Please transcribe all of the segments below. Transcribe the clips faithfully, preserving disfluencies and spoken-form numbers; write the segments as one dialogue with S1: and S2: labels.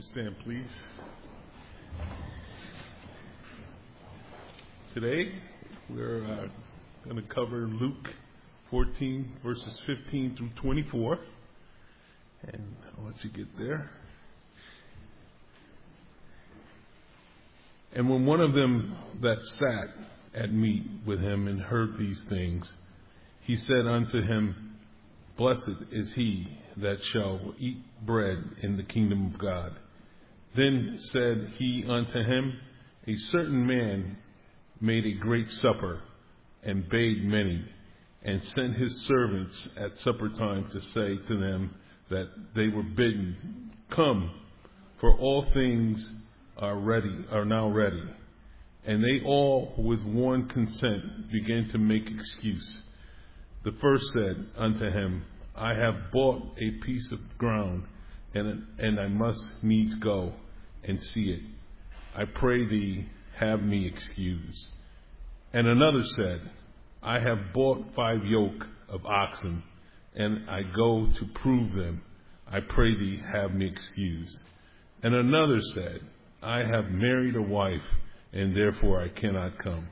S1: Stand, please. Today, we're uh, going to cover Luke fourteen, verses fifteen through twenty-four. And I'll let you get there. And when one of them that sat at meat with him and heard these things, he said unto him, Blessed is he that shall eat bread in the kingdom of God. Then said he unto him, A certain man made a great supper, and bade many, and sent his servants at supper time to say to them that they were bidden, Come, for all things are ready, are now ready. And they all with one consent began to make excuse. The first said unto him, I have bought a piece of ground, and, and I must needs go and see it. I pray thee, have me excused. And another said, I have bought five yoke of oxen, and I go to prove them. I pray thee, have me excused. And another said, I have married a wife, and therefore I cannot come.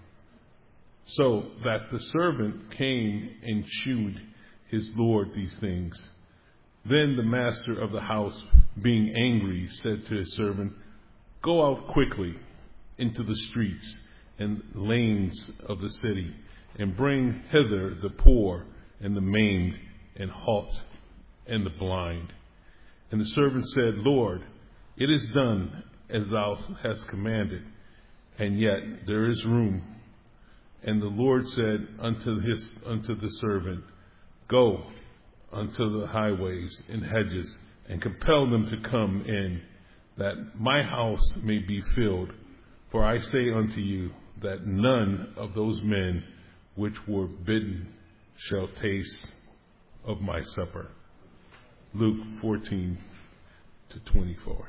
S1: So that the servant came and shewed his Lord these things. Then the master of the house, being angry, said to his servant, Go out quickly into the streets and lanes of the city, and bring hither the poor and the maimed and halt and the blind. And the servant said, Lord, it is done as thou hast commanded, and yet there is room. And the Lord said unto his unto the servant, Go unto the highways and hedges, and compel them to come in, that my house may be filled. For I say unto you, that none of those men which were bidden shall taste of my supper. Luke fourteen to twenty-four.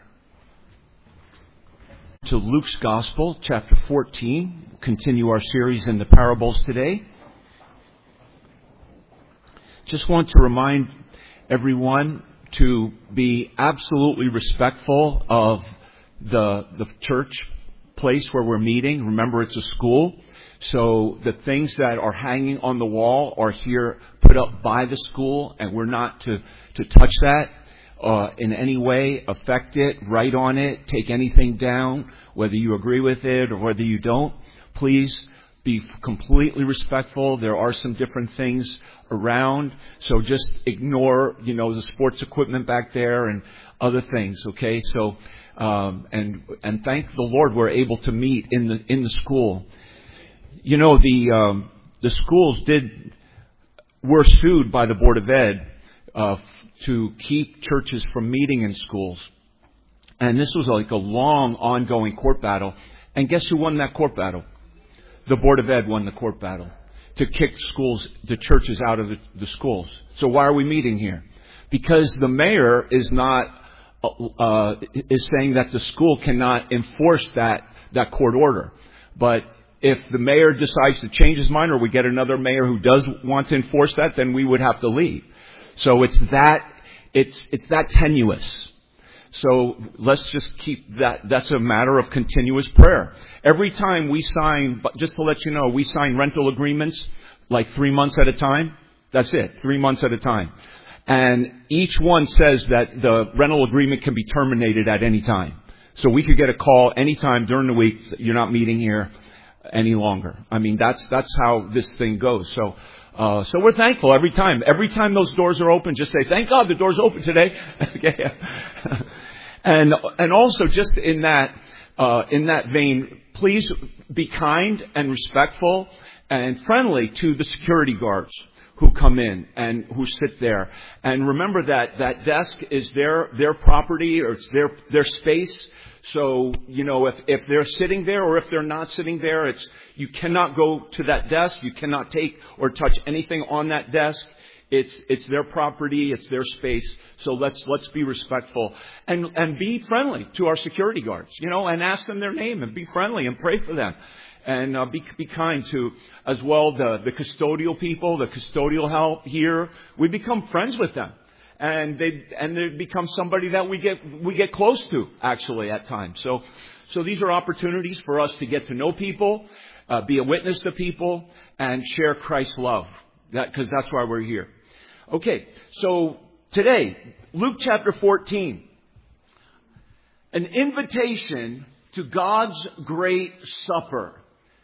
S2: To Luke's Gospel, chapter fourteen. We'll continue our series in the parables today. Just want to remind everyone to be absolutely respectful of the the church place where we're meeting. Remember, it's a school. So the things that are hanging on the wall are here put up by the school, and we're not to, to touch that uh, in any way, affect it, write on it, take anything down, whether you agree with it or whether you don't. Please be completely respectful. There are some different things around, so just ignore, you know, the sports equipment back there and other things, okay? So, um, and and thank the Lord we're able to meet in the in the school. You know, the um, the schools did were sued by the Board of Ed uh, to keep churches from meeting in schools, and this was like a long, ongoing court battle. And guess who won that court battle? The Board of Ed won the court battle to kick schools, the churches out of the, the schools. So why are we meeting here? Because the mayor is not uh, is saying that the school cannot enforce that that court order. But if the mayor decides to change his mind, or we get another mayor who does want to enforce that, then we would have to leave. So it's that it's it's that tenuous. So let's just keep that. That's a matter of continuous prayer. Every time we sign, but just to let you know, we sign rental agreements like three months at a time. That's it, three months at a time. And each one says that the rental agreement can be terminated at any time. So we could get a call anytime during the week, you're not meeting here any longer. I mean, that's that's how this thing goes. So uh, so we're thankful every time. Every time those doors are open, just say, thank God the door's open today. Okay. And and also just in that uh, in that vein, please be kind and respectful and friendly to the security guards who come in and who sit there. And remember that that desk is their their property, or it's their their space. So, you know, if, if they're sitting there or if they're not sitting there, it's you cannot go to that desk. You cannot take or touch anything on that desk. It's it's their property. It's their space. So let's let's be respectful and and be friendly to our security guards, you know, and ask them their name and be friendly and pray for them. And uh, be be kind to, as well, the, the custodial people, the custodial help here. We become friends with them. And they, and they become somebody that we get, we get close to, actually, at times. So, so these are opportunities for us to get to know people, uh, be a witness to people, and share Christ's love. That, cause that's why we're here. Okay. So today, Luke chapter fourteen. An invitation to God's great supper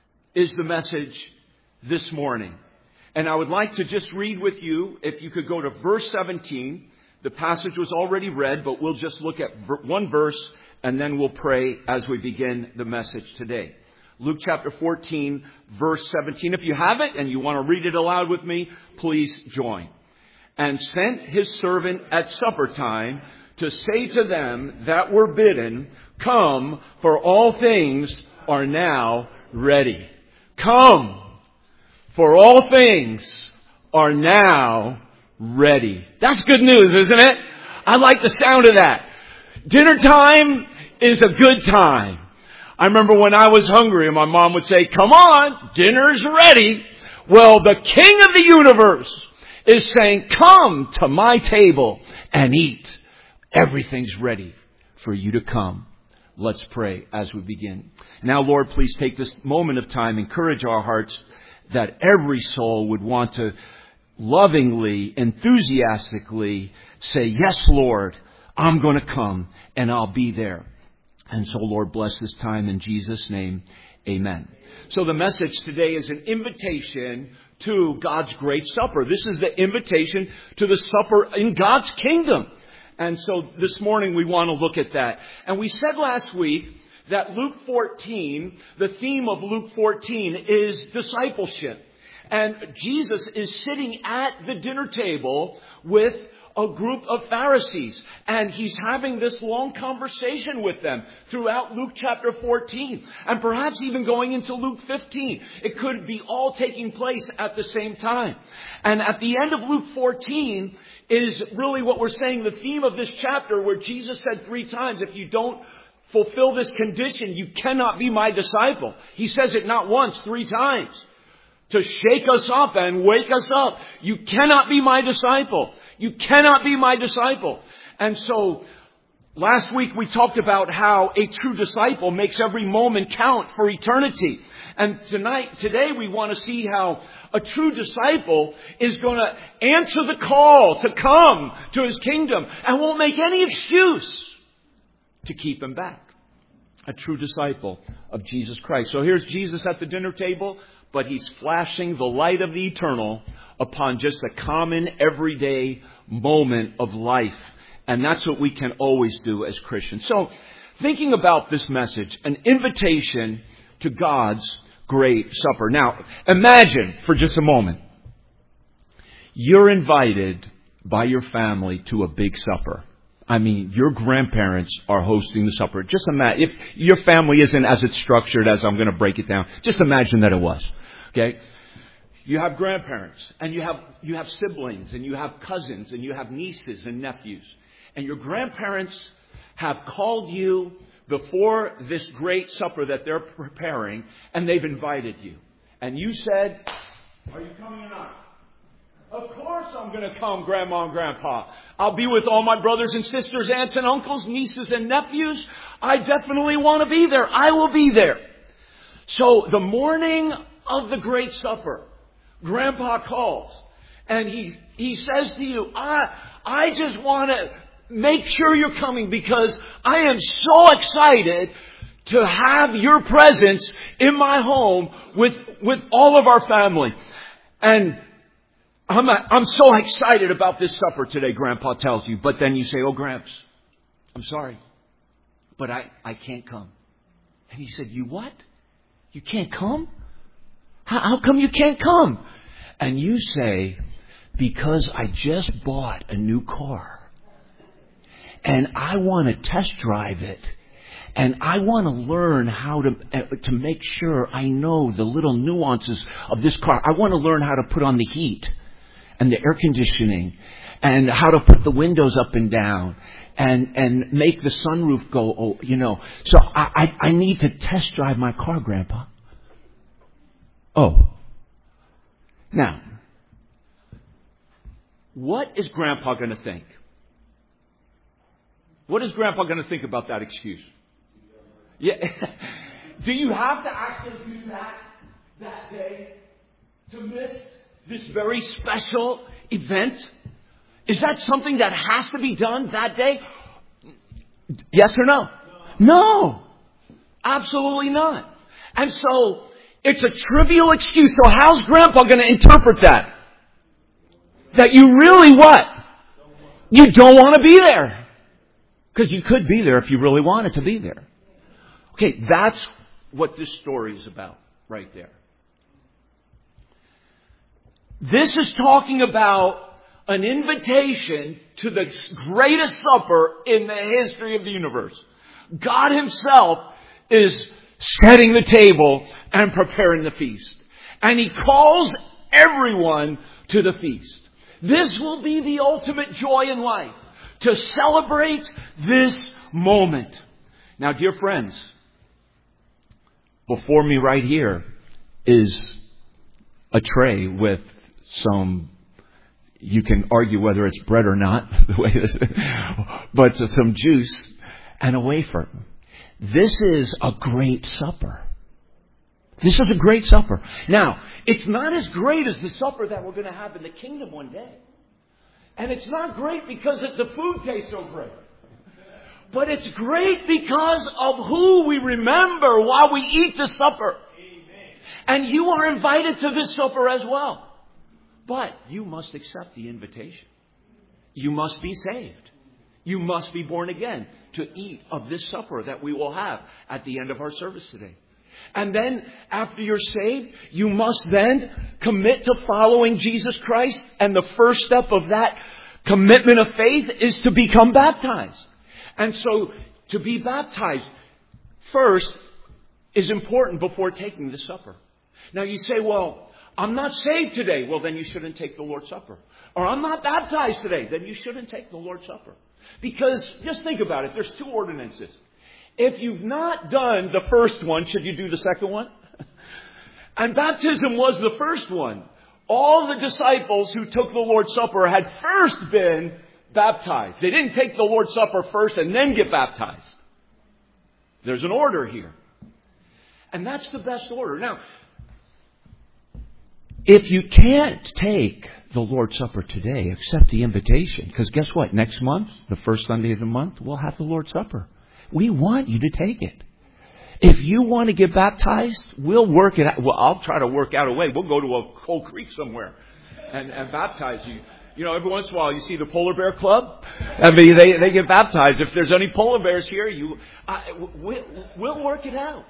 S2: is the message this morning. And I would like to just read with you, if you could go to verse seventeen. The passage was already read, but we'll just look at one verse and then we'll pray as we begin the message today. Luke chapter fourteen, verse seventeen. If you have it and you want to read it aloud with me, please join. And sent his servant at supper time to say to them that were bidden, come, for all things are now ready. Come, for all things are now ready. That's good news, isn't it? I like the sound of that. Dinner time is a good time. I remember when I was hungry and my mom would say, come on, dinner's ready. Well, the King of the universe is saying, come to my table and eat. Everything's ready for you to come. Let's pray as we begin. Now, Lord, please take this moment of time, encourage our hearts that every soul would want to lovingly, enthusiastically say, yes, Lord, I'm going to come and I'll be there. And so, Lord, bless this time in Jesus' name. Amen. So the message today is an invitation to God's great supper. This is the invitation to the supper in God's kingdom. And so this morning we want to look at that. And we said last week that Luke fourteen, the theme of Luke fourteen is discipleship. And Jesus is sitting at the dinner table with a group of Pharisees. And he's having this long conversation with them throughout Luke chapter fourteen. And perhaps even going into Luke fifteen. It could be all taking place at the same time. And at the end of Luke fourteen is really what we're saying, the theme of this chapter, where Jesus said three times, if you don't fulfill this condition, you cannot be my disciple. He says it not once, three times. To shake us up and wake us up. You cannot be my disciple. You cannot be my disciple. And so last week we talked about how a true disciple makes every moment count for eternity. And tonight, today we want to see how a true disciple is going to answer the call to come to his kingdom and won't make any excuse to keep him back. A true disciple of Jesus Christ. So here's Jesus at the dinner table, but he's flashing the light of the eternal upon just a common, everyday moment of life. And that's what we can always do as Christians. So, thinking about this message, an invitation to God's great supper. Now, imagine for just a moment, you're invited by your family to a big supper. I mean, your grandparents are hosting the supper. Just imagine, if your family isn't as it's structured as I'm going to break it down, just imagine that it was. Okay? You have grandparents, and you have you have siblings, and you have cousins, and you have nieces and nephews. And your grandparents have called you before this great supper that they're preparing, and they've invited you. And you said, are you coming or not? Of course I'm going to come, Grandma and Grandpa. I'll be with all my brothers and sisters, aunts and uncles, nieces and nephews. I definitely want to be there. I will be there. So the morning of the great supper, Grandpa calls and he, he says to you, I, I just want to make sure you're coming because I am so excited to have your presence in my home with, with all of our family. And I'm, I'm so excited about this supper today, Grandpa tells you. But then you say, oh, Gramps, I'm sorry, but I, I can't come. And he said, you what? You can't come? How, how come you can't come? And you say, because I just bought a new car and I want to test drive it. And I want to learn how to uh, to make sure I know the little nuances of this car. I want to learn how to put on the heat and the air conditioning and how to put the windows up and down and, and make the sunroof go, oh, you know. So I, I, I need to test drive my car, Grandpa. Oh. Now, what is Grandpa going to think? What is Grandpa going to think about that excuse? Yeah. Do you have to actually do that that day to miss this very special event? Is that something that has to be done that day? Yes or no? No. Absolutely not. And so, it's a trivial excuse. So how's Grandpa going to interpret that? That you really what? You don't want to be there. Because you could be there if you really wanted to be there. Okay, that's what this story is about right there. This is talking about an invitation to the greatest supper in the history of the universe. God Himself is setting the table and preparing the feast. And He calls everyone to the feast. This will be the ultimate joy in life, to celebrate this moment. Now, dear friends, before me right here is a tray with some, you can argue whether it's bread or not, the way this is, but some juice and a wafer. This is a great supper. This is a great supper. Now, it's not as great as the supper that we're going to have in the kingdom one day. And it's not great because it, the food tastes so great. But it's great because of who we remember while we eat the supper. And you are invited to this supper as well. But you must accept the invitation. You must be saved. You must be born again to eat of this supper that we will have at the end of our service today. And then, after you're saved, you must then commit to following Jesus Christ. And the first step of that commitment of faith is to become baptized. And so, to be baptized first is important before taking the supper. Now you say, well, I'm not saved today. Well, then you shouldn't take the Lord's Supper. Or I'm not baptized today. Then you shouldn't take the Lord's Supper. Because, just think about it, there's two ordinances. If you've not done the first one, should you do the second one? And baptism was the first one. All the disciples who took the Lord's Supper had first been baptized. They didn't take the Lord's Supper first and then get baptized. There's an order here. And that's the best order. Now, if you can't take the Lord's Supper today, accept the invitation. Because guess what? Next month, the first Sunday of the month, we'll have the Lord's Supper. We want you to take it. If you want to get baptized, we'll work it out. Well, I'll try to work out a way. We'll go to a Cold Creek somewhere and, and baptize you. You know, every once in a while you see the Polar Bear Club. I mean, they, they get baptized. If there's any polar bears here, you, I, we'll, we'll work it out.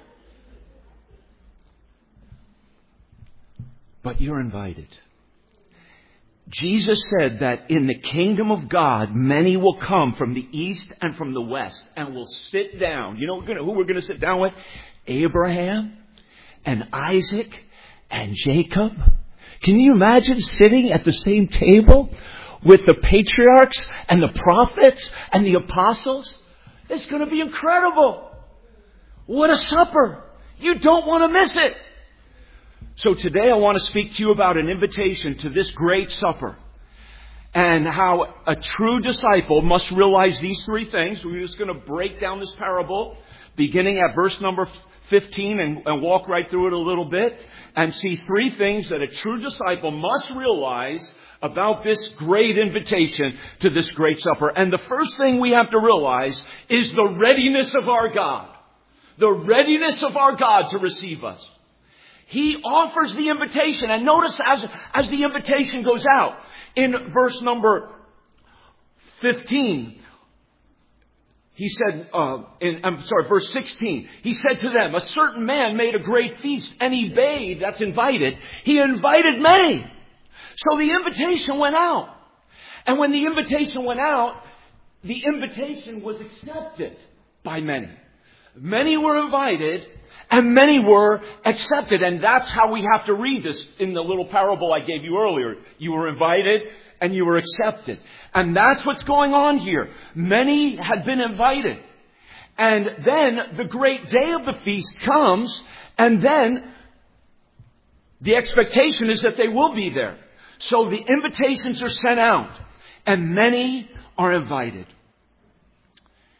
S2: But you're invited. Jesus said that in the kingdom of God, many will come from the east and from the west and will sit down. You know who we're going to sit down with? Abraham and Isaac and Jacob. Can you imagine sitting at the same table with the patriarchs and the prophets and the apostles? It's going to be incredible. What a supper. You don't want to miss it. So today I want to speak to you about an invitation to this great supper and how a true disciple must realize these three things. We're just going to break down this parable beginning at verse number fifteen and, and walk right through it a little bit and see three things that a true disciple must realize about this great invitation to this great supper. And the first thing we have to realize is the readiness of our God. The readiness of our God to receive us. He offers the invitation. And notice as, as the invitation goes out in verse number fifteen, he said, uh, in, I'm sorry, verse sixteen, he said to them, a certain man made a great feast and he bade, that's invited, he invited many. So the invitation went out. And when the invitation went out, the invitation was accepted by many. Many were invited and many were accepted. And that's how we have to read this in the little parable I gave you earlier. You were invited and you were accepted. And that's what's going on here. Many had been invited. And then the great day of the feast comes. And then the expectation is that they will be there. So the invitations are sent out. And many are invited.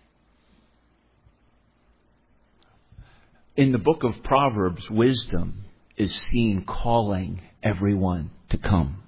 S2: In the book of Proverbs, wisdom is seen calling everyone to come.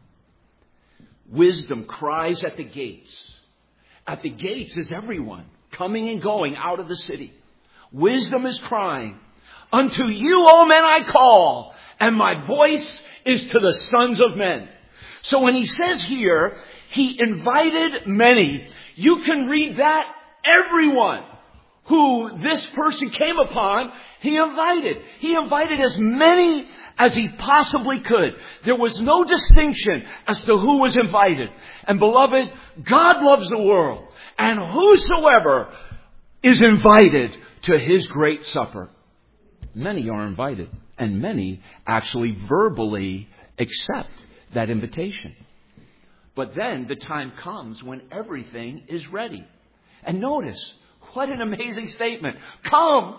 S2: Wisdom cries at the gates. At the gates is everyone coming and going out of the city. Wisdom is crying, unto you, O men, I call, and my voice is to the sons of men. So when he says here, he invited many, you can read that everyone who this person came upon, he invited. He invited as many as he possibly could. There was no distinction as to who was invited. And beloved, God loves the world. And whosoever is invited to his great supper. Many are invited. And many actually verbally accept that invitation. But then the time comes when everything is ready. And notice, what an amazing statement. Come,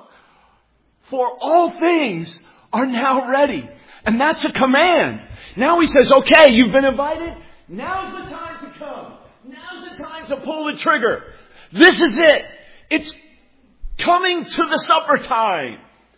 S2: for all things are now ready. And that's a command. Now he says, okay, you've been invited. Now's the time to come. Now's the time to pull the trigger. This is it. It's coming to the supper time.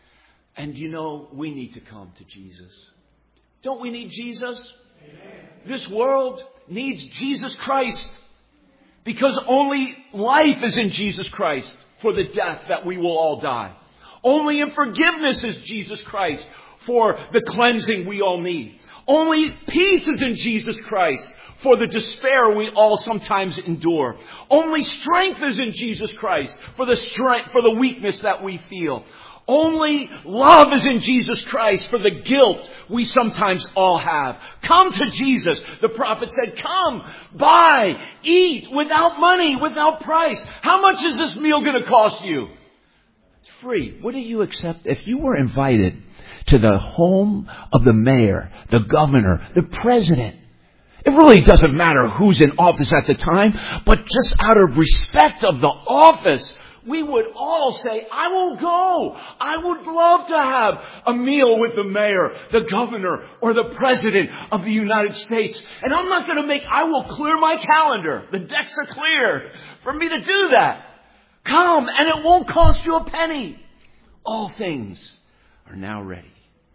S2: And you know, we need to come to Jesus. Don't we need Jesus? Amen. This world needs Jesus Christ. Because only life is in Jesus Christ for the death that we will all die. Only in forgiveness is Jesus Christ for the cleansing we all need. Only peace is in Jesus Christ for the despair we all sometimes endure. Only strength is in Jesus Christ for the strength, for the weakness that we feel. Only love is in Jesus Christ for the guilt we sometimes all have. Come to Jesus. The prophet said, come, buy, eat, without money, without price. How much is this meal going to cost you? It's free. What do you accept? If you were invited to the home of the mayor, the governor, the president, it really doesn't matter who's in office at the time, but just out of respect of the office, we would all say, I will go. I would love to have a meal with the mayor, the governor, or the president of the United States. And I'm not going to make, I will clear my calendar. The decks are clear for me to do that. Come, and it won't cost you a penny. All things are now ready.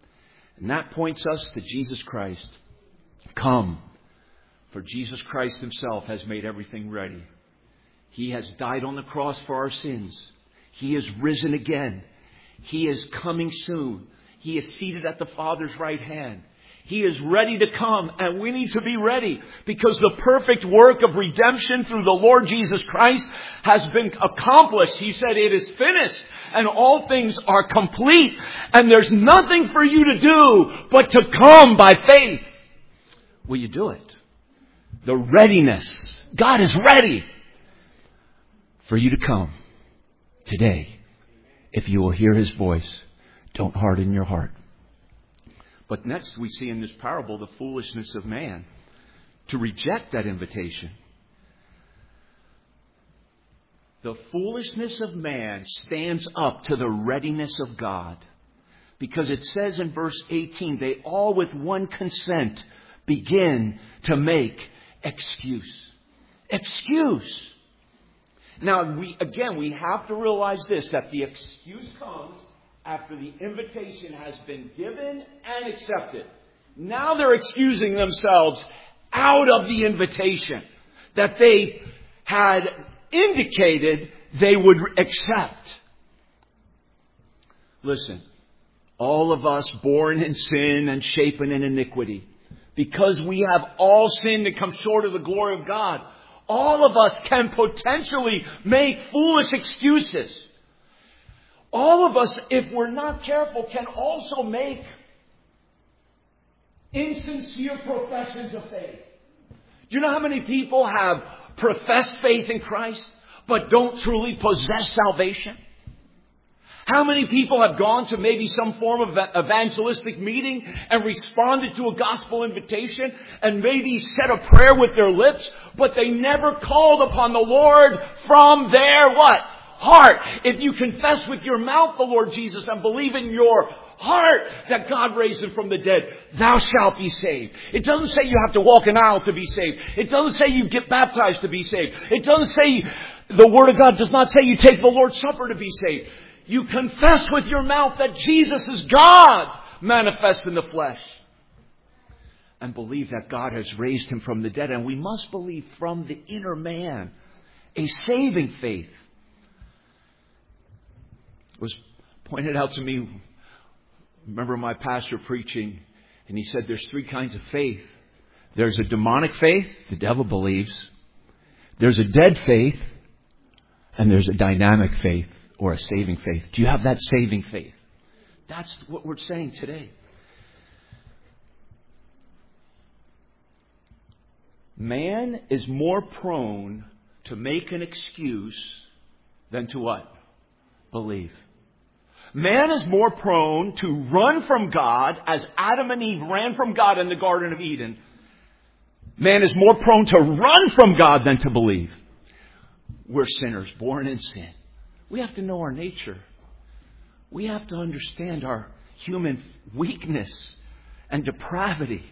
S2: And that points us to Jesus Christ. Come, for Jesus Christ himself has made everything ready. He has died on the cross for our sins. He is risen again. He is coming soon. He is seated at the Father's right hand. He is ready to come, and we need to be ready because the perfect work of redemption through the Lord Jesus Christ has been accomplished. He said it is finished and all things are complete, and there's nothing for you to do but to come by faith. Will you do it? The readiness. God is ready for you to come today. If you will hear his voice, don't harden your heart. But next we see in this parable the foolishness of man to reject that invitation. The foolishness of man stands up to the readiness of God. Because it says in verse eighteen, they all with one consent begin to make excuse. Excuse. Now, we again, we have to realize this, that the excuse comes after the invitation has been given and accepted. Now they're excusing themselves out of the invitation that they had indicated they would accept. Listen, all of us born in sin and shapen in iniquity, because we have all sinned and come short of the glory of God, all of us can potentially make foolish excuses. All of us, if we're not careful, can also make insincere professions of faith. Do you know how many people have professed faith in Christ, but don't truly possess salvation? How many people have gone to maybe some form of evangelistic meeting and responded to a gospel invitation and maybe said a prayer with their lips, but they never called upon the Lord from their what? heart. If you confess with your mouth the Lord Jesus and believe in your heart that God raised him from the dead, thou shalt be saved. It doesn't say you have to walk an aisle to be saved. It doesn't say you get baptized to be saved. It doesn't say, the Word of God does not say you take the Lord's Supper to be saved. You confess with your mouth that Jesus is God manifest in the flesh. And believe that God has raised him from the dead. And we must believe from the inner man. A saving faith. It was pointed out to me, remember my pastor preaching, and he said there's three kinds of faith. There's a demonic faith, the devil believes. There's a dead faith, and there's a dynamic faith or a saving faith. Do you have that saving faith? That's what we're saying today. Man is more prone to make an excuse than to what? Believe. Man is more prone to run from God as Adam and Eve ran from God in the Garden of Eden. Man is more prone to run from God than to believe. We're sinners, born in sin. We have to know our nature. We have to understand our human weakness and depravity.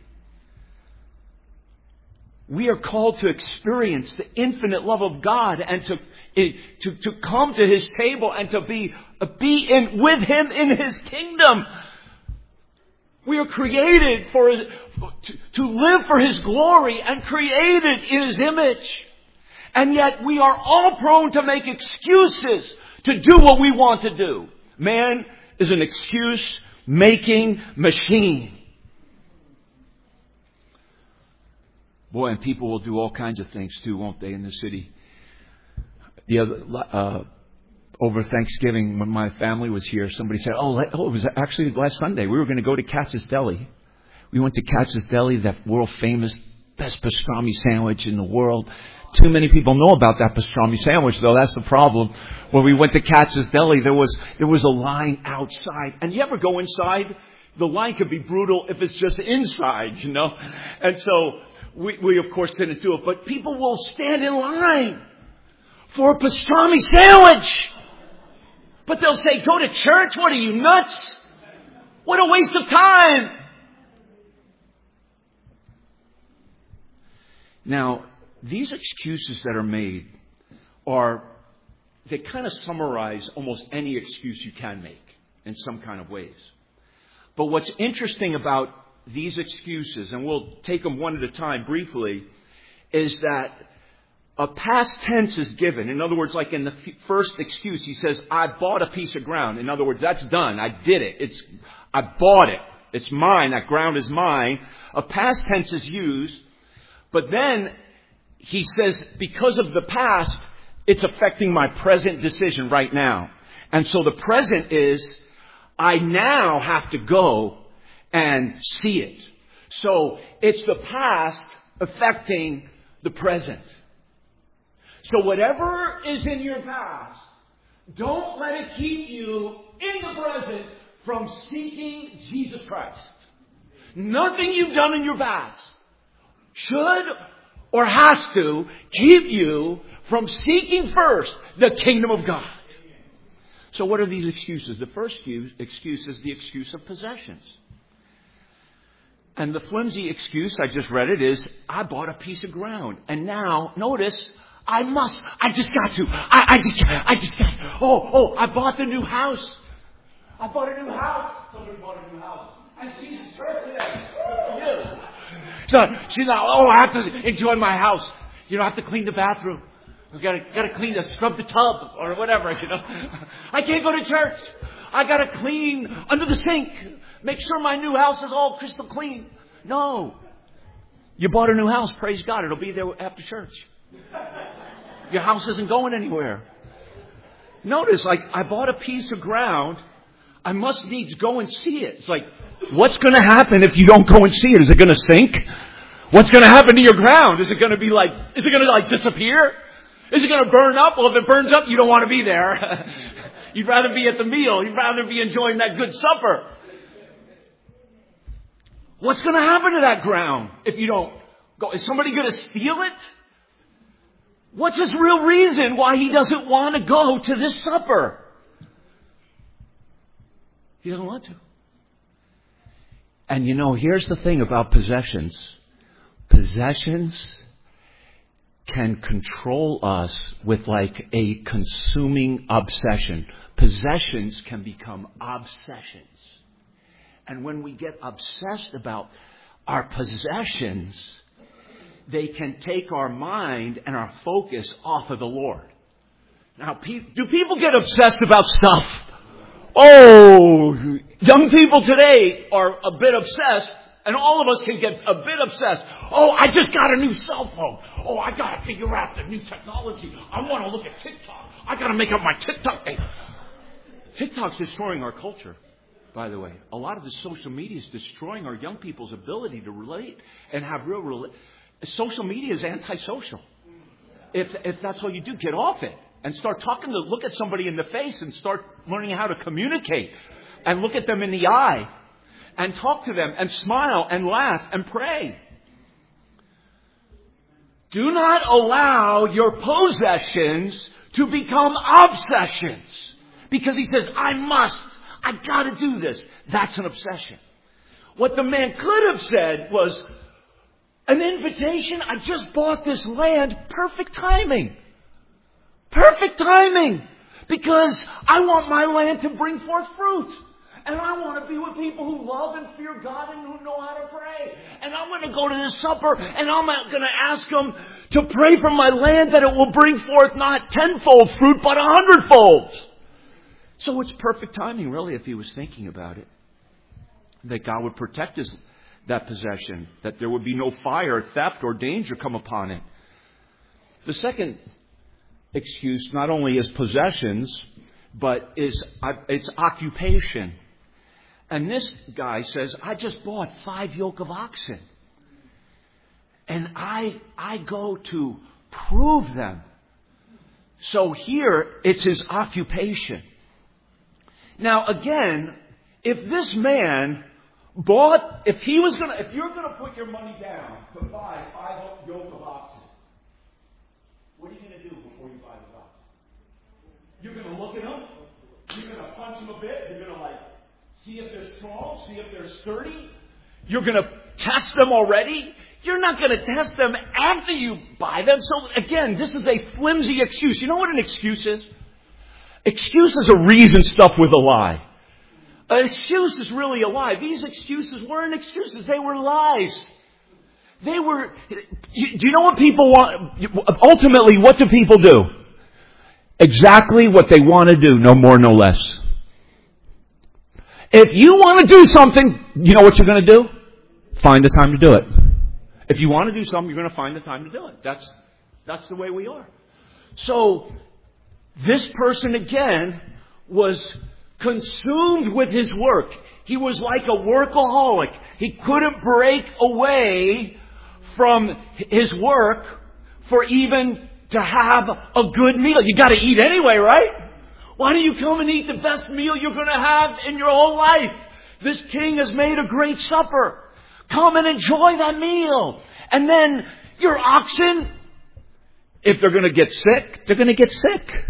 S2: We are called to experience the infinite love of God and to, to, to come to His table and to be, be in, with Him in His kingdom. We are created for His, to, to live for His glory and created in His image. And yet we are all prone to make excuses to do what we want to do. Man is an excuse-making machine. Boy, and people will do all kinds of things too, won't they, in the city? The other, uh, over Thanksgiving, when my family was here, somebody said, oh, oh, it was actually last Sunday. We were going to go to Katz's Deli. We went to Katz's Deli, that world-famous best pastrami sandwich in the world. Too many people know about that pastrami sandwich, though. That's the problem. When we went to Katz's Deli, there was there was a line outside. And you ever go inside? The line could be brutal if it's just inside, you know. And so we, we of course, didn't do it. But people will stand in line for a pastrami sandwich. But they'll say, go to church? What are you, nuts? What a waste of time. Now, these excuses that are made are, they kind of summarize almost any excuse you can make in some kind of ways. But what's interesting about these excuses, and we'll take them one at a time briefly, is that a past tense is given. In other words, like in the first excuse, he says, I bought a piece of ground. In other words, that's done. I did it. It's, I bought it. It's mine. That ground is mine. A past tense is used. But then he says, because of the past, it's affecting my present decision right now. And so the present is, I now have to go and see it. So it's the past affecting the present. So whatever is in your past, don't let it keep you in the present from seeking Jesus Christ. Nothing you've done in your past should or has to keep you from seeking first the kingdom of God. So what are these excuses? The first excuse is the excuse of possessions. And the flimsy excuse, I just read it, is I bought a piece of ground. And now, notice, I must, I just got to, I, I just, I just got to, oh, oh, I bought the new house. I bought a new house. Somebody bought a new house. And she's church today. You. So she's like, oh, I have to enjoy my house. You know, I have to clean the bathroom. I gotta, gotta clean the, scrub the tub or whatever, you know. I can't go to church. I gotta clean under the sink. Make sure my new house is all crystal clean. No. You bought a new house. Praise God. It'll be there after church. Your house isn't going anywhere. Notice, like, I bought a piece of ground. I must needs go and see it. It's like, what's going to happen if you don't go and see it? Is it going to sink? What's going to happen to your ground? Is it going to be like, is it going to like disappear? Is it going to burn up? Well, if it burns up, you don't want to be there. You'd rather be at the meal. You'd rather be enjoying that good supper. What's going to happen to that ground if you don't go? Is somebody going to steal it? What's his real reason why he doesn't want to go to this supper? He doesn't want to. And you know, here's the thing about possessions. Possessions can control us with like a consuming obsession. Possessions can become obsessions. And when we get obsessed about our possessions, they can take our mind and our focus off of the Lord. Now, pe- do people get obsessed about stuff? Oh, young people today are a bit obsessed, and all of us can get a bit obsessed. Oh, I just got a new cell phone. Oh, I got to figure out the new technology. I want to look at TikTok. I got to make up my TikTok game. TikTok's destroying our culture, by the way. A lot of the social media is destroying our young people's ability to relate and have real rela- Social media is antisocial. If if that's all you do, get off it and start talking to, look at somebody in the face and start learning how to communicate and look at them in the eye and talk to them and smile and laugh and pray. Do not allow your possessions to become obsessions. Because he says, I must, I gotta do this. That's an obsession. What the man could have said was, an invitation, I just bought this land, perfect timing. Perfect timing. Because I want my land to bring forth fruit. And I want to be with people who love and fear God and who know how to pray. And I'm going to go to this supper and I'm going to ask them to pray for my land that it will bring forth not tenfold fruit, but a hundredfold. So it's perfect timing, really, if he was thinking about it. That God would protect his that possession, that there would be no fire, theft, or danger come upon it. The second excuse not only is possessions, but is uh, it's occupation. And this guy says, I just bought five yoke of oxen. And I I go to prove them. So here, it's his occupation. Now again, if this man bought, if he was gonna, if you're gonna put your money down to buy five yoke of oxen, what are you gonna do before you buy the oxen? You're gonna look at them, you're gonna punch them a bit, you're gonna like see if they're strong, see if they're sturdy. You're gonna test them already. You're not gonna test them after you buy them. So again, this is a flimsy excuse. You know what an excuse is? Excuses are reason stuffed with a lie. An excuse is really a lie. These excuses weren't excuses. They were lies. They were... Do you know what people want? Ultimately, what do people do? Exactly what they want to do, no more, no less. If you want to do something, you know what you're going to do? Find the time to do it. If you want to do something, you're going to find the time to do it. That's, that's the way we are. So, this person again was consumed with his work. He was like a workaholic. He couldn't break away from his work for even to have a good meal. You got to eat anyway, right? Why don't you come and eat the best meal you're going to have in your whole life? This king has made a great supper. Come and enjoy that meal. And then your oxen, if they're going to get sick, they're going to get sick.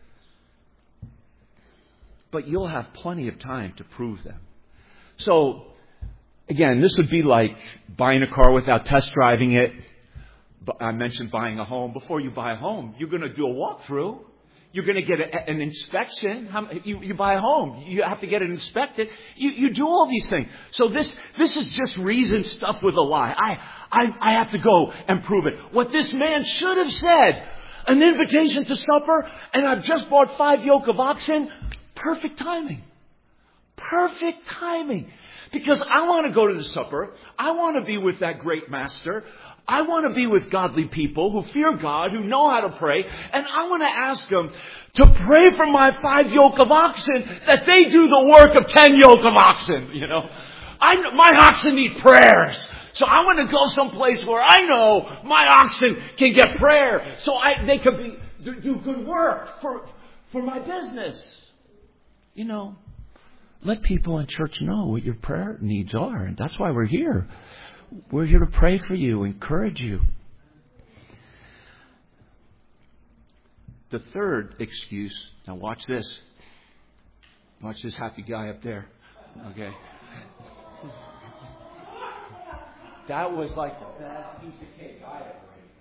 S2: But you'll have plenty of time to prove them. So, again, this would be like buying a car without test driving it. I mentioned buying a home. Before you buy a home, you're going to do a walkthrough. You're going to get a, an inspection. You, you buy a home. You have to get it inspected. You, you do all these things. So this this is just reason stuff with a lie. I, I, I have to go and prove it. What this man should have said, an invitation to supper, and I've just bought five yoke of oxen. Perfect timing. Perfect timing. Because I want to go to the supper. I want to be with that great master. I want to be with godly people who fear God, who know how to pray. And I want to ask them to pray for my five yoke of oxen, that they do the work of ten yoke of oxen. You know, I, my oxen need prayers. So I want to go someplace where I know my oxen can get prayer. So I, they can be, do, do good work for, for my business. You know, let people in church know what your prayer needs are. And that's why we're here. We're here to pray for you, encourage you. the third excuse, now watch this. Watch this happy guy up there. Okay. That was like the best piece of cake I ever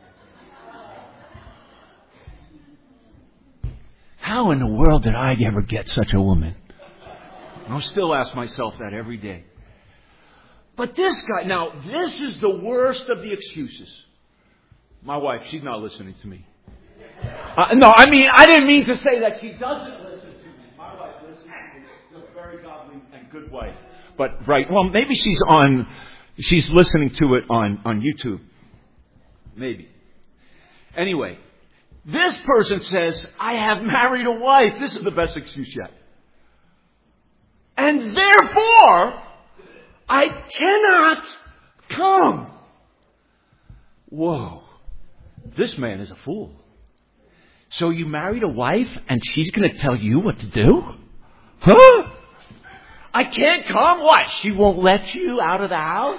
S2: ate. How in the world did I ever get such a woman? I still ask myself that every day. But this guy, now this is the worst of the excuses. My wife, she's not listening to me. Uh, no, I mean, I didn't mean to say that she doesn't listen to me. My wife listens to me. She's a very godly and good wife. But, right, well, maybe she's on, she's listening to it on, on YouTube. Maybe. Anyway, this person says, I have married a wife. This is the best excuse yet. And therefore, I cannot come. Whoa. This man is a fool. So you married a wife and she's going to tell you what to do? Huh? I can't come? What? She won't let you out of the house?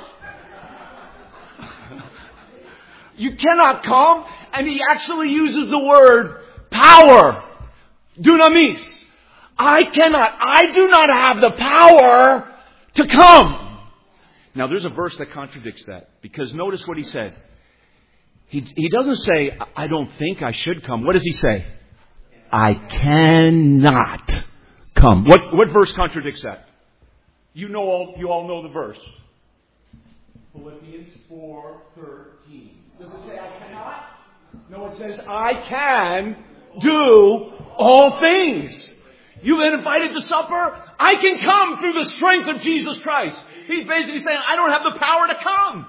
S2: You cannot come? And he actually uses the word power. Dunamis. I cannot. I do not have the power to come. Now there's a verse that contradicts that. Because notice what he said. He, he doesn't say, I don't think I should come. What does he say? I cannot come. What, what verse contradicts that? You know all, you all know the verse. Philippians four thirteen. Does it say I cannot? No, it says I can do all things. You've been invited to supper. I can come through the strength of Jesus Christ. He's basically saying, I don't have the power to come.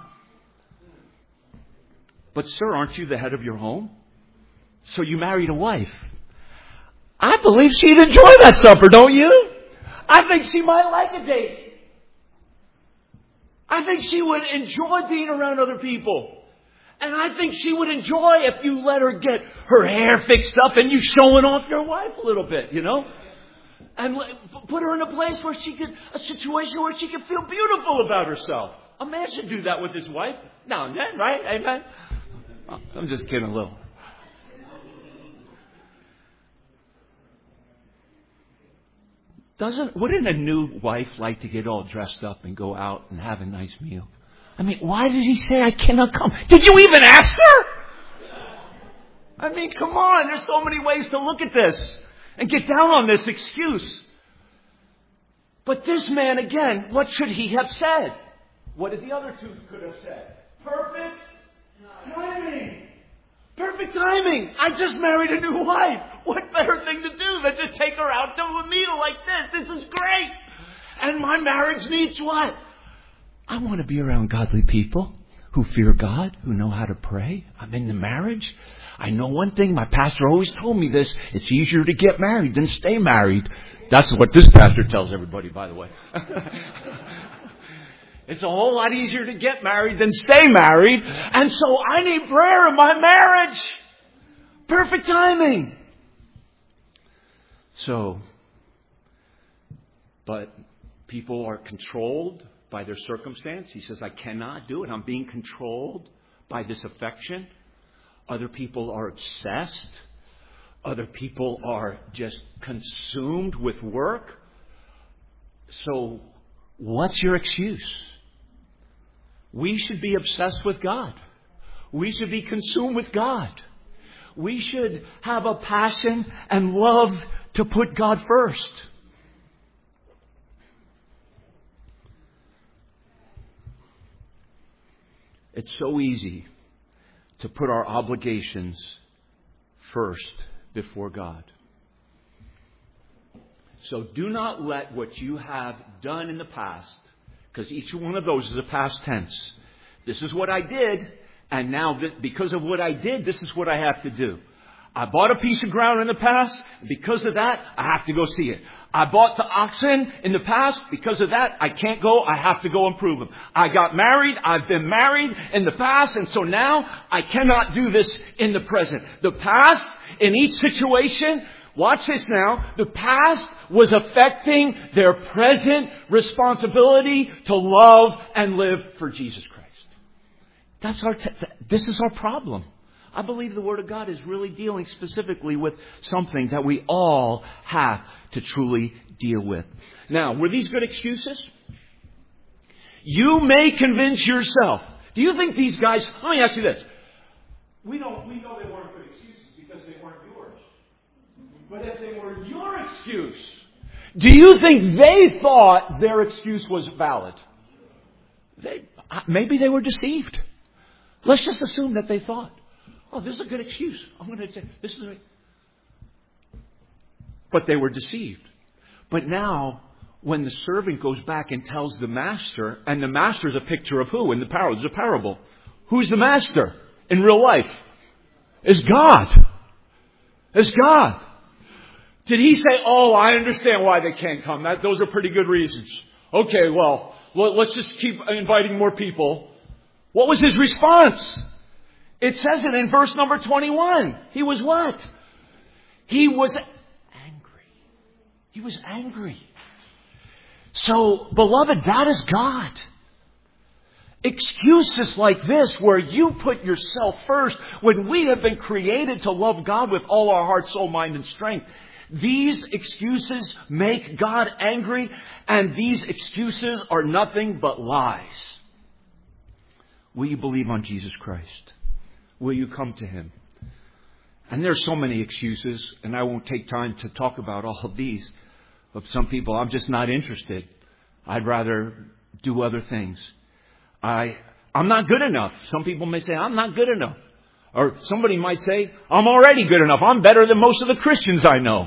S2: But sir, aren't you the head of your home? So you married a wife. I believe she'd enjoy that supper, don't you? I think she might like a date. I think she would enjoy being around other people. And I think she would enjoy if you let her get her hair fixed up and you showing off your wife a little bit, you know? And put her in a place where she could, a situation where she could feel beautiful about herself. A man should do that with his wife now and then, right? Amen? I'm just kidding a little. Doesn't, wouldn't a new wife like to get all dressed up and go out and have a nice meal? I mean, why did he say I cannot come? Did you even ask her? I mean, come on. There's so many ways to look at this and get down on this excuse. But this man, again, what should he have said? What did the other two could have said? Perfect timing. Perfect timing. I just married a new wife. What better thing to do than to take her out to a meal like this? This is great. And my marriage needs what? I want to be around godly people who fear God, who know how to pray. I'm in the marriage. I know one thing. My pastor always told me this. It's easier to get married than stay married. That's what this pastor tells everybody, by the way. It's a whole lot easier to get married than stay married. And so I need prayer in my marriage. Perfect timing. So, but people are controlled by their circumstance. He says, I cannot do it. I'm being controlled by this affection. Other people are obsessed. Other people are just consumed with work. So, what's your excuse? We should be obsessed with God. We should be consumed with God. We should have a passion and love to put God first. It's so easy to put our obligations first before God. So do not let what you have done in the past, because each one of those is a past tense. This is what I did, and now because of what I did, this is what I have to do. I bought a piece of ground in the past. Because of that, I have to go see it. I bought the oxen in the past. Because of that, I can't go. I have to go and prove them. I got married. I've been married in the past. And so now I cannot do this in the present. The past, in each situation, watch this now. The past was affecting their present responsibility to love and live for Jesus Christ. That's our. T- this is our problem. I believe the Word of God is really dealing specifically with something that we all have to truly deal with. Now, were these good excuses? You may convince yourself. Do you think these guys... Let me ask you this. We don't, we know they weren't good excuses because they weren't yours. But if they were your excuse, do you think they thought their excuse was valid? They, maybe they were deceived. Let's just assume that they thought, oh, this is a good excuse. I'm going to say, this is a... But they were deceived. But now, when the servant goes back and tells the master, and the master is a picture of who in the parable? It's a parable. Who's the master in real life? It's God. It's God. Did he say, oh, I understand why they can't come. That, those are pretty good reasons. Okay, well, let's just keep inviting more people. What was his response? It says it in verse number twenty-one. He was what? He was angry. He was angry. So, beloved, that is God. Excuses like this, where you put yourself first, when we have been created to love God with all our heart, soul, mind, and strength. These excuses make God angry, and these excuses are nothing but lies. Will you believe on Jesus Christ? Will you come to Him? And there's so many excuses, and I won't take time to talk about all of these. Of some people, I'm just not interested. I'd rather do other things. I, I'm not good enough. Some people may say, I'm not good enough. Or somebody might say, I'm already good enough. I'm better than most of the Christians I know.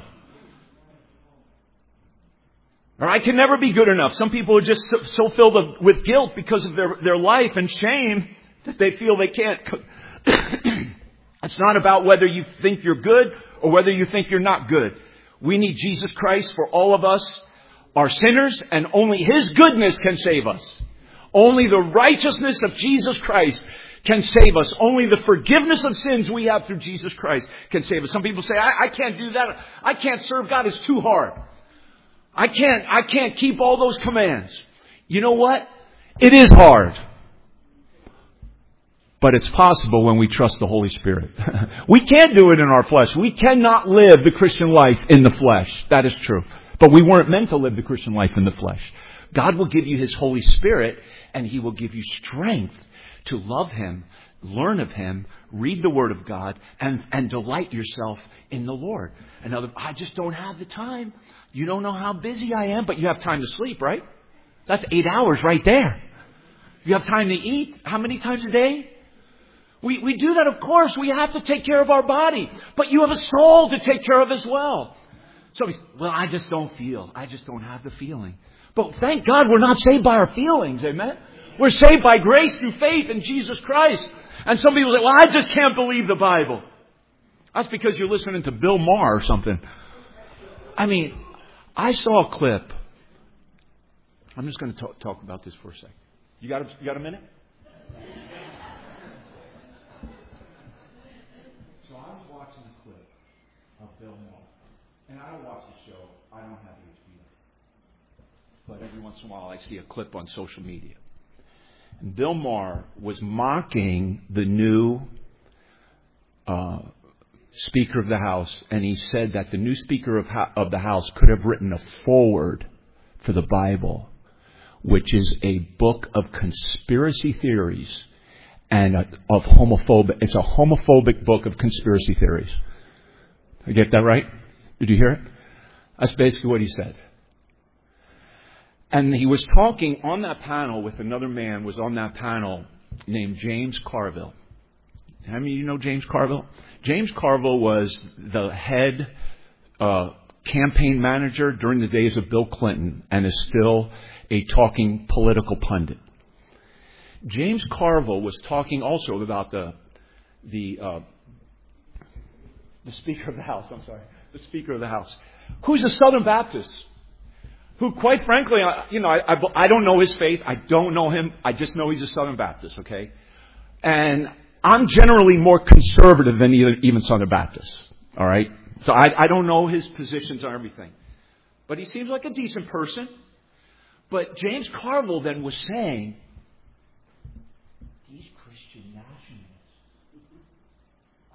S2: Or I can never be good enough. Some people are just so, so filled with guilt because of their, their life and shame that they feel they can't. It's not about whether you think you're good or whether you think you're not good. We need Jesus Christ for all of us are sinners, and only His goodness can save us. Only the righteousness of Jesus Christ can save us. Only the forgiveness of sins we have through Jesus Christ can save us. Some people say, I, I can't do that. I can't serve God. It's too hard. I can't, I can't keep all those commands. You know what? It is hard. But it's possible when we trust the Holy Spirit. We can't do it in our flesh. We cannot live the Christian life in the flesh. That is true. But we weren't meant to live the Christian life in the flesh. God will give you His Holy Spirit, and He will give you strength to love Him, learn of Him, read the Word of God, and, and delight yourself in the Lord. Another, I just don't have the time. You don't know how busy I am, but you have time to sleep, right? That's eight hours right there. You have time to eat. How many times a day? We, we do that, of course. We have to take care of our body. But you have a soul to take care of as well. So, well, I just don't feel. I just don't have the feeling. But thank God we're not saved by our feelings. Amen? We're saved by grace through faith in Jesus Christ. And some people say, well, I just can't believe the Bible. That's because you're listening to Bill Maher or something. I mean, I saw a clip. I'm just going to talk, talk about this for a second. You got a, you got a minute? So I was watching a clip of Bill Maher. And I don't watch the show. I don't have H B O. But every once in a while I see a clip on social media. And Bill Maher was mocking the new uh, Speaker of the House. And he said that the new Speaker of, ha- of the House could have written a foreword for the Bible, which is a book of conspiracy theories and a, of homophobic. It's a homophobic book of conspiracy theories. I get that right? Did you hear it? That's basically what he said. And he was talking on that panel with another man, was on that panel named James Carville. How many of you know James Carville? James Carville was the head uh, campaign manager during the days of Bill Clinton and is still a talking political pundit. James Carville was talking also about the the uh, the Speaker of the House. I'm sorry, the Speaker of the House, who's a Southern Baptist, who, quite frankly, I, you know, I, I I don't know his faith. I don't know him. I just know he's a Southern Baptist. Okay, and I'm generally more conservative than either, even Southern Baptists. All right, so I I don't know his positions on everything, but he seems like a decent person. But James Carville then was saying, these Christian nationalists,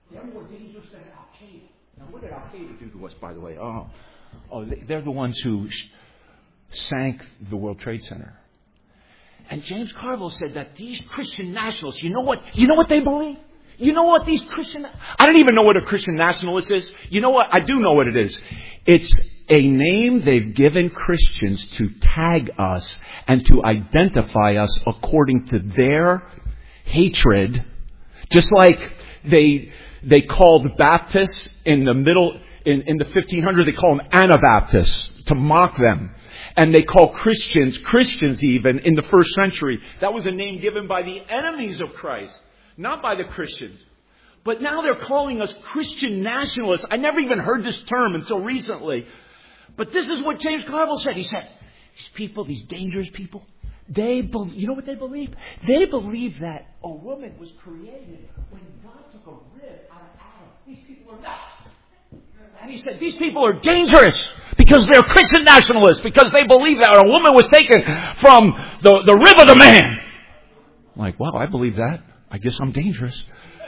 S2: They're more dangerous than Al-Qaeda. Now, what did Al-Qaeda do to us, by the way? Oh, oh they're the ones who sank the World Trade Center. And James Carville said that these Christian nationalists, you know what? You know what they believe? You know what these Christian... I don't even know what a Christian nationalist is. You know what? I do know what it is. It's a name they've given Christians to tag us and to identify us according to their hatred. Just like they they called Baptists in the middle, in, in the fifteen hundreds, they call them Anabaptists to mock them. And they call Christians, Christians even, in the first century. That was a name given by the enemies of Christ. Not by the Christians. But now they're calling us Christian nationalists. I never even heard this term until recently. But this is what James Carville said. He said, these people, these dangerous people, they be- you know what they believe? They believe that a woman was created when God took a rib out of Adam. These people are nuts. And he said, these people are dangerous because they're Christian nationalists, because they believe that a woman was taken from the, the rib of the man. I'm like, wow, I believe that. I guess I'm dangerous.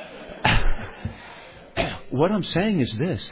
S2: What I'm saying is this.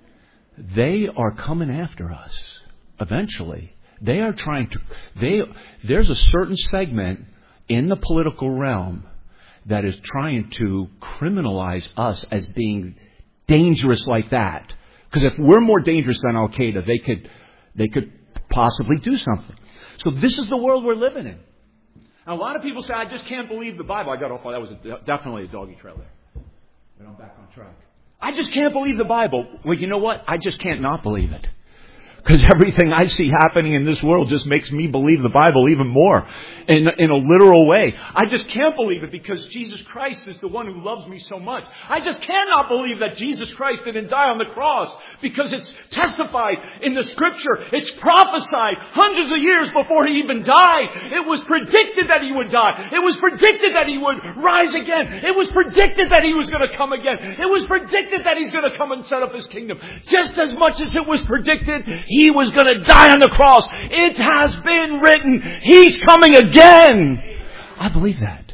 S2: They are coming after us eventually. They are trying to... They There's a certain segment in the political realm that is trying to criminalize us as being dangerous like that. Because if we're more dangerous than Al-Qaeda, they could, they could possibly do something. So this is the world we're living in. Now, a lot of people say, I just can't believe the Bible. I got off on that. Was a, definitely a doggy trail there. But I'm back on track. I just can't believe the Bible. Well, you know what? I just can't not believe it. Because everything I see happening in this world just makes me believe the Bible even more in, in a literal way. I just can't believe it because Jesus Christ is the one who loves me so much. I just cannot believe that Jesus Christ didn't die on the cross because it's testified in the Scripture. It's prophesied hundreds of years before he even died. It was predicted that he would die. It was predicted that he would rise again. It was predicted that he was going to come again. It was predicted that he's going to come and set up his kingdom. Just as much as it was predicted he was going to die on the cross. It has been written. He's coming again. I believe that.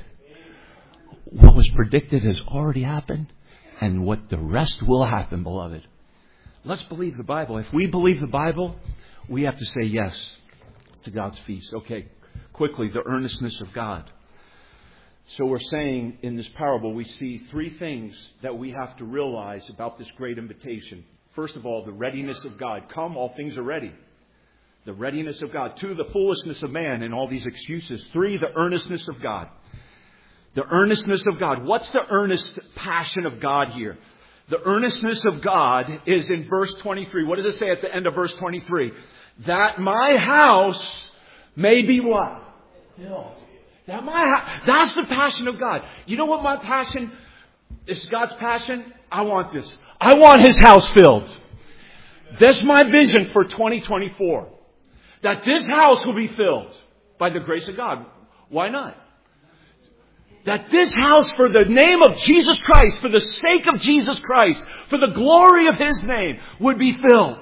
S2: What was predicted has already happened. And what the rest will happen, beloved. Let's believe the Bible. If we believe the Bible, we have to say yes to God's feast. Okay, quickly, the earnestness of God. So we're saying in this parable, we see three things that we have to realize about this great invitation. First of all, the readiness of God. Come, all things are ready. The readiness of God. Two, the foolishness of man and all these excuses. Three, the earnestness of God. The earnestness of God. What's the earnest passion of God here? The earnestness of God is in verse twenty-three. What does it say at the end of verse twenty-three? That my house may be what? Filled. That my house. That's the passion of God. You know what my passion is? God's passion? I want this. I want his house filled. That's my vision for twenty twenty-four. That this house will be filled by the grace of God. Why not? That this house, for the name of Jesus Christ, for the sake of Jesus Christ, for the glory of his name, would be filled.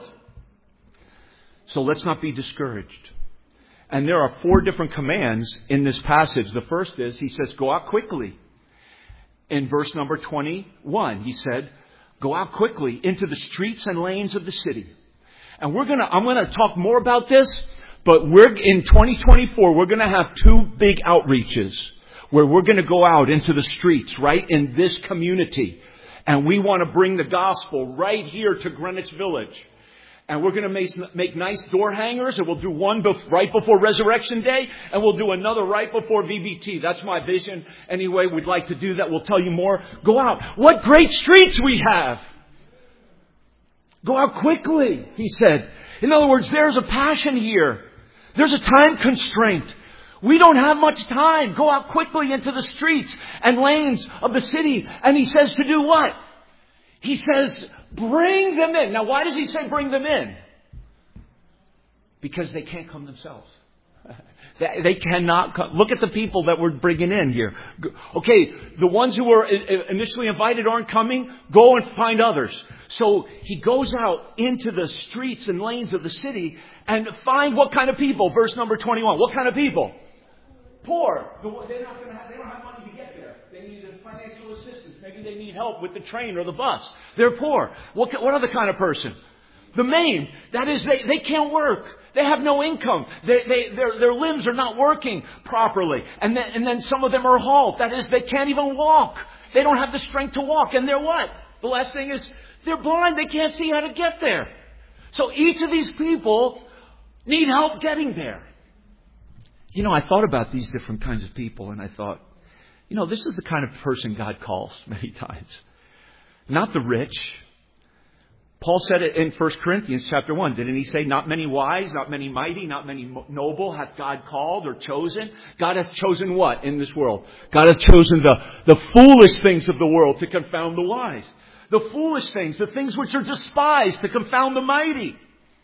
S2: So let's not be discouraged. And there are four different commands in this passage. The first is, he says, go out quickly. In verse number twenty-one, he said, go out quickly into the streets and lanes of the city. And we're gonna, I'm gonna talk more about this, but we're, in twenty twenty-four, we're gonna have two big outreaches where we're gonna go out into the streets, right, in this community. And we want to bring the gospel right here to Greenwich Village. And we're going to make, make nice door hangers, and we'll do one bef- right before Resurrection Day, and we'll do another right before V B T. That's my vision. Anyway, we'd like to do that. We'll tell you more. Go out. What great streets we have. Go out quickly, he said. In other words, there's a passion here. There's a time constraint. We don't have much time. Go out quickly into the streets and lanes of the city. And he says to do what? He says, bring them in. Now, why does he say bring them in? Because they can't come themselves. They cannot come. Look at the people that we're bringing in here. Okay, the ones who were initially invited aren't coming. Go and find others. So he goes out into the streets and lanes of the city and find what kind of people. Verse number twenty-one. What kind of people? Poor. They're not going to have, they don't have money to get there. They need financial assistance. Maybe Maybe they need help with the train or the bus. They're poor. What, what other kind of person? The maimed. That is, they, they can't work. They have no income. They, they, their, their limbs are not working properly. And then, and then some of them are halt. That is, they can't even walk. They don't have the strength to walk. And they're what? The last thing is, they're blind. They can't see how to get there. So each of these people need help getting there. You know, I thought about these different kinds of people, and I thought, you know, this is the kind of person God calls many times. Not the rich. Paul said it in First Corinthians chapter one. Didn't he say, not many wise, not many mighty, not many noble hath God called or chosen? God hath chosen what in this world? God hath chosen the, the foolish things of the world to confound the wise. The foolish things, the things which are despised to confound the mighty.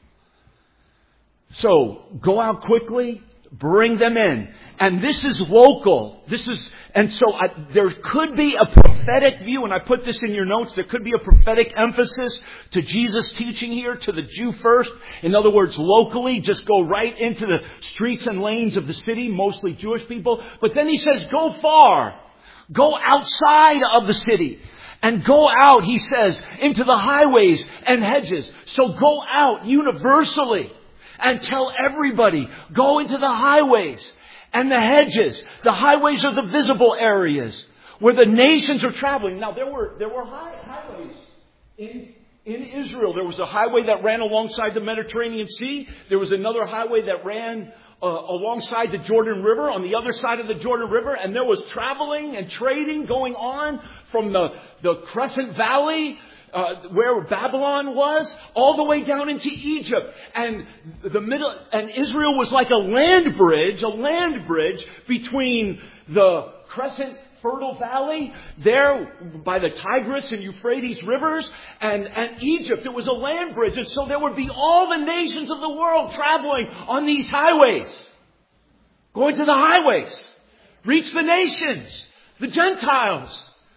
S2: So, go out quickly. Bring them in. And this is local. This is, and so I, there could be a prophetic view, and I put this in your notes, there could be a prophetic emphasis to Jesus' teaching here, to the Jew first. In other words, locally, just go right into the streets and lanes of the city, mostly Jewish people. But then he says, go far. Go outside of the city. And go out, he says, into the highways and hedges. So go out universally. And tell everybody, go into the highways and the hedges. The highways are the visible areas where the nations are traveling. Now, there were there were high, highways in, in Israel. There was a highway that ran alongside the Mediterranean Sea. There was another highway that ran uh, alongside the Jordan River, on the other side of the Jordan River. And there was traveling and trading going on from the, the Crescent Valley, Uh, where Babylon was, all the way down into Egypt. And the middle, and Israel was like a land bridge, a land bridge between the Crescent Fertile Valley, there by the Tigris and Euphrates rivers, and, and Egypt. It was a land bridge. And so there would be all the nations of the world traveling on these highways. Going to the highways. Reach the nations. The Gentiles.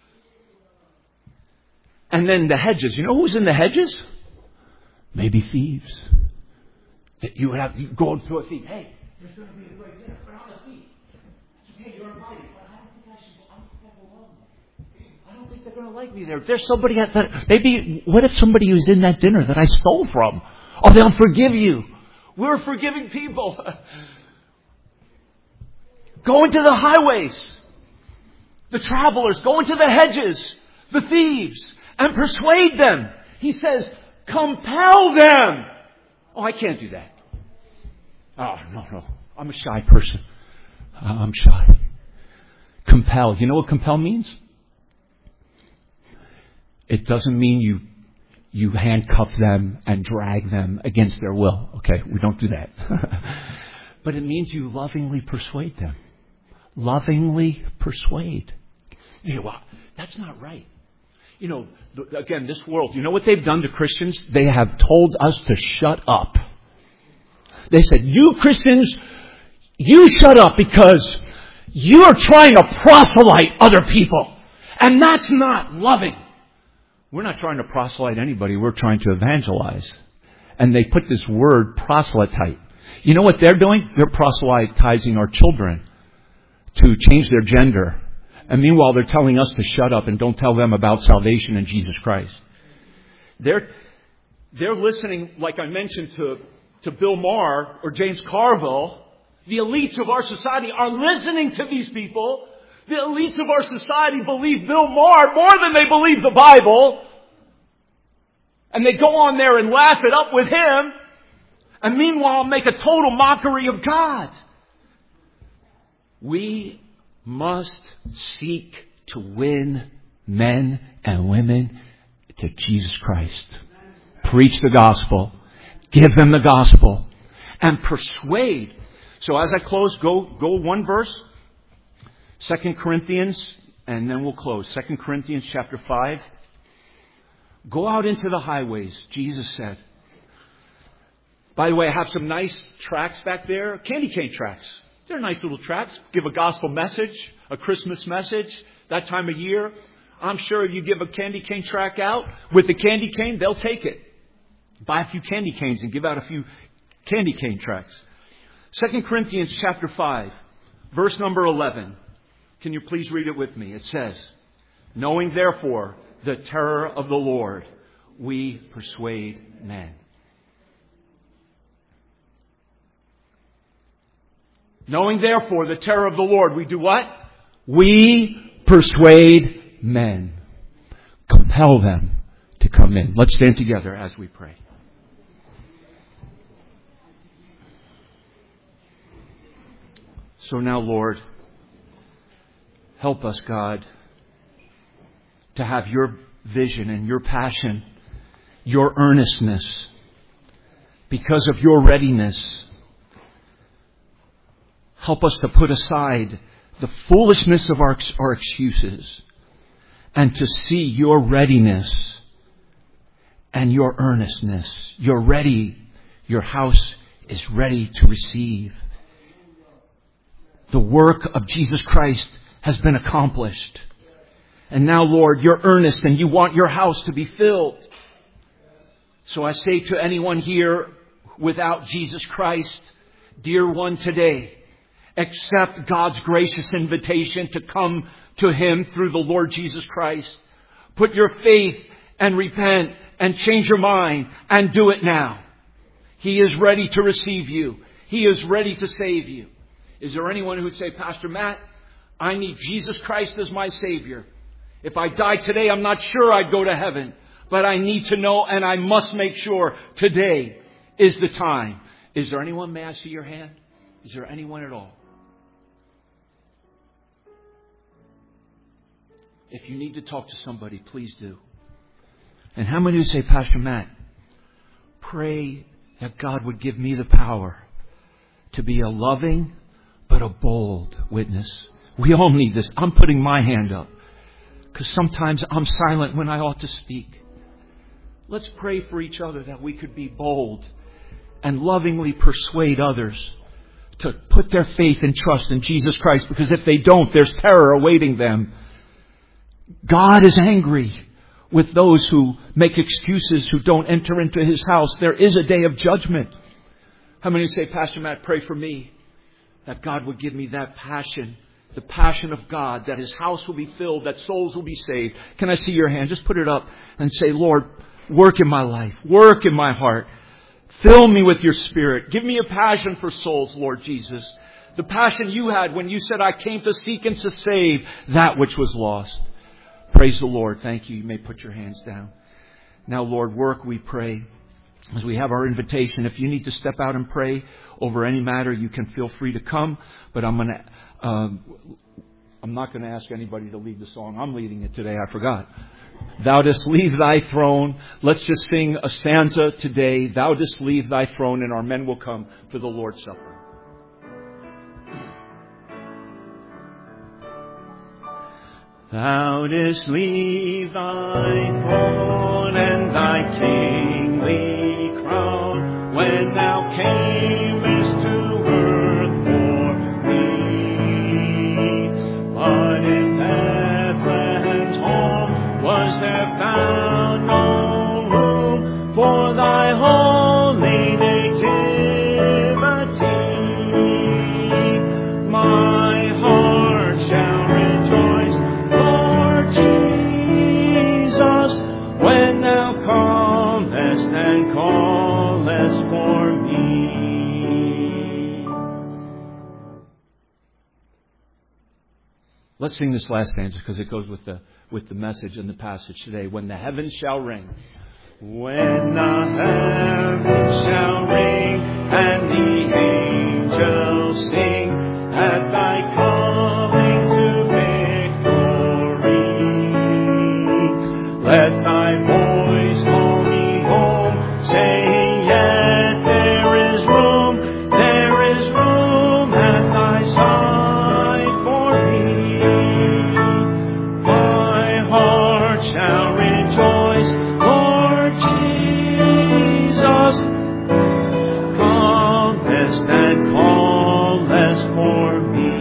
S2: And then the hedges. You know who's in the hedges? Maybe thieves. That you would have you go to a thief. Hey, there's going to be a great dinner, but I'm a thief. It's okay, you're invited. But I don't think I should. I don't think I belong there. I don't think they're going to like me there. If there's somebody at that, maybe what if somebody was in that dinner that I stole from? Oh, they'll forgive you. We're forgiving people. Go into the highways. The travelers. Go into the hedges. The thieves. And persuade them. He says, compel them. Oh, I can't do that. Oh, no, no. I'm a shy person. I'm shy. Compel. You know what compel means? It doesn't mean you you handcuff them and drag them against their will. Okay, we don't do that. But it means you lovingly persuade them. Lovingly persuade. You know what? That's not right. You know, again, this world, you know what they've done to Christians? They have told us to shut up. They said, you Christians, you shut up because you are trying to proselyte other people. And that's not loving. We're not trying to proselyte anybody. We're trying to evangelize. And they put this word proselyte. You know what they're doing? They're proselytizing our children to change their gender. And meanwhile, they're telling us to shut up and don't tell them about salvation in Jesus Christ. They're, they're listening, like I mentioned, to, to Bill Maher or James Carville. The elites of our society are listening to these people. The elites of our society believe Bill Maher more than they believe the Bible. And they go on there and laugh it up with him. And meanwhile, make a total mockery of God. We must seek to win men and women to Jesus Christ. Preach the gospel. Give them the gospel. And persuade. So as I close, go go one verse. Second Corinthians, and then we'll close. Second Corinthians chapter five. Go out into the highways, Jesus said. By the way, I have some nice tracts back there. Candy cane tracts. They're nice little tracts. Give a gospel message, a Christmas message, that time of year. I'm sure if you give a candy cane tract out with a candy cane, they'll take it. Buy a few candy canes and give out a few candy cane tracts. Second Corinthians chapter five, verse number eleven. Can you please read it with me? It says, Knowing therefore the terror of the Lord, we persuade men. Knowing therefore the terror of the Lord, we do what? We persuade men. Compel them to come in. Let's stand together as we pray. So now, Lord, help us, God, to have your vision and your passion, your earnestness, because of your readiness. Help us to put aside the foolishness of our, our excuses and to see your readiness and your earnestness. You're ready. Your house is ready to receive. The work of Jesus Christ has been accomplished. And now, Lord, you're earnest and you want your house to be filled. So I say to anyone here without Jesus Christ, dear one, today, accept God's gracious invitation to come to Him through the Lord Jesus Christ. Put your faith and repent and change your mind and do it now. He is ready to receive you. He is ready to save you. Is there anyone who would say, Pastor Matt, I need Jesus Christ as my Savior. If I die today, I'm not sure I'd go to heaven. But I need to know and I must make sure today is the time. Is there anyone? May I see your hand? Is there anyone at all? If you need to talk to somebody, please do. And how many would say, Pastor Matt, pray that God would give me the power to be a loving but a bold witness. We all need this. I'm putting my hand up because sometimes I'm silent when I ought to speak. Let's pray for each other that we could be bold and lovingly persuade others to put their faith and trust in Jesus Christ, because if they don't, there's terror awaiting them. God is angry with those who make excuses, who don't enter into His house. There is a day of judgment. How many say, Pastor Matt, pray for me that God would give me that passion, the passion of God, that His house will be filled, that souls will be saved. Can I see your hand? Just put it up and say, Lord, work in my life, work in my heart. Fill me with your Spirit. Give me a passion for souls, Lord Jesus. The passion you had when you said, I came to seek and to save that which was lost. Praise the Lord. Thank you. You may put your hands down. Now, Lord, work, we pray. As we have our invitation, if you need to step out and pray over any matter, you can feel free to come. But I'm going to, um, I'm not going to ask anybody to lead the song. I'm leading it today. I forgot. Thou dost leave thy throne. Let's just sing a stanza today. Thou dost leave thy throne, and our men will come for the Lord's Supper. Thou didst leave thy throne and thy kingly crown when thou camest to earth for me. But in Bethlehem's home was there found no room for thy holy nativity. My heart shall rejoice, Jesus, when thou comest and callest for me. Let's sing this last stanza because it goes with the with the message and the passage today. When the heavens shall ring. When the heavens shall ring and the angels sing at thy coming to victory, let thy voice call me home, saying, yet there is room, there is room at thy side for me. My heart shall rejoice, Lord Jesus, comest and callest for me.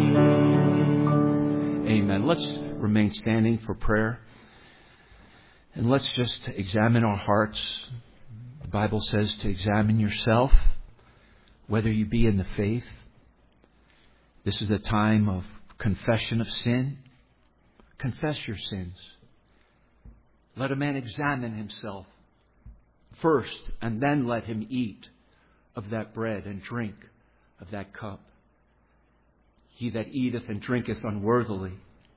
S2: Amen. Let's remain standing for prayer. And let's just examine our hearts. The Bible says to examine yourself, whether you be in the faith. This is a time of confession of sin, confess your sins. Let a man examine himself first, and then let him eat of that bread and drink of that cup. He that eateth and drinketh unworthily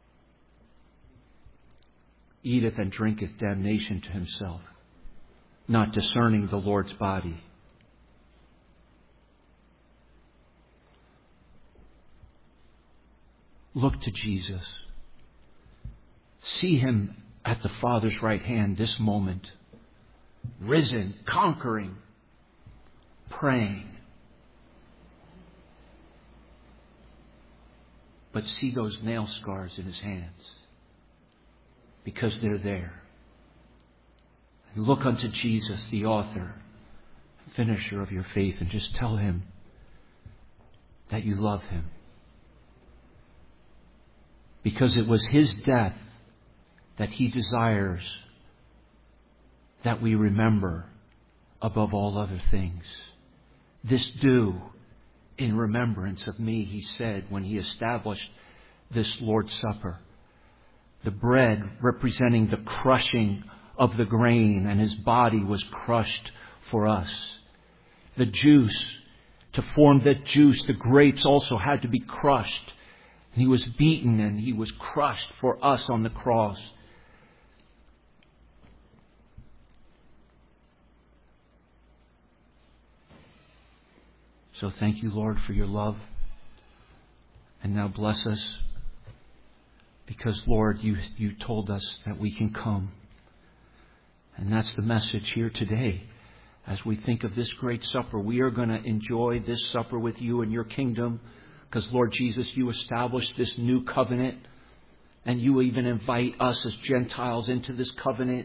S2: eateth and drinketh damnation to himself, not discerning the Lord's body. Look to Jesus. See Him at the Father's right hand this moment, risen, conquering, praying. But see those nail scars in His hands, because they're there. And look unto Jesus, the author and finisher of your faith, and just tell Him that you love Him. Because it was His death that He desires that we remember above all other things. This do in remembrance of me, He said when He established this Lord's Supper. The bread representing the crushing of the grain, and His body was crushed for us. The juice, to form that juice, the grapes also had to be crushed. He was beaten and He was crushed for us on the cross. So thank you, Lord, for your love. And now bless us, because, Lord, you, you told us that we can come. And that's the message here today. As we think of this great supper, we are going to enjoy this supper with you in your kingdom. Because, Lord Jesus, you established this new covenant, and you even invite us as Gentiles into this covenant.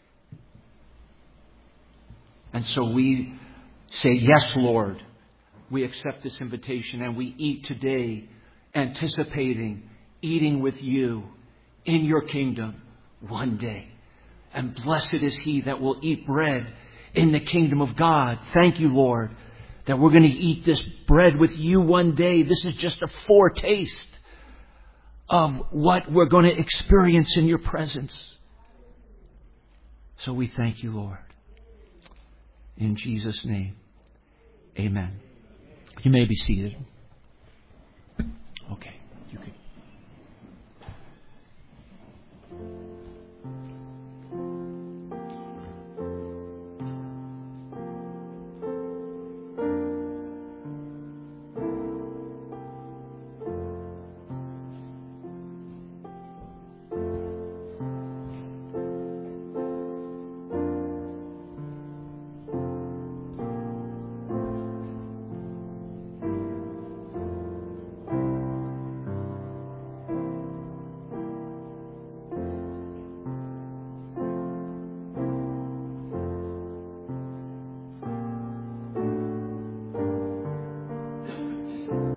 S2: And so we say, yes, Lord, we accept this invitation, and we eat today, anticipating eating with you in your kingdom one day. And blessed is he that will eat bread in the kingdom of God. Thank you, Lord, that we're going to eat this bread with you one day. This is just a foretaste of what we're going to experience in your presence. So we thank you, Lord. In Jesus' name, amen. You may be seated.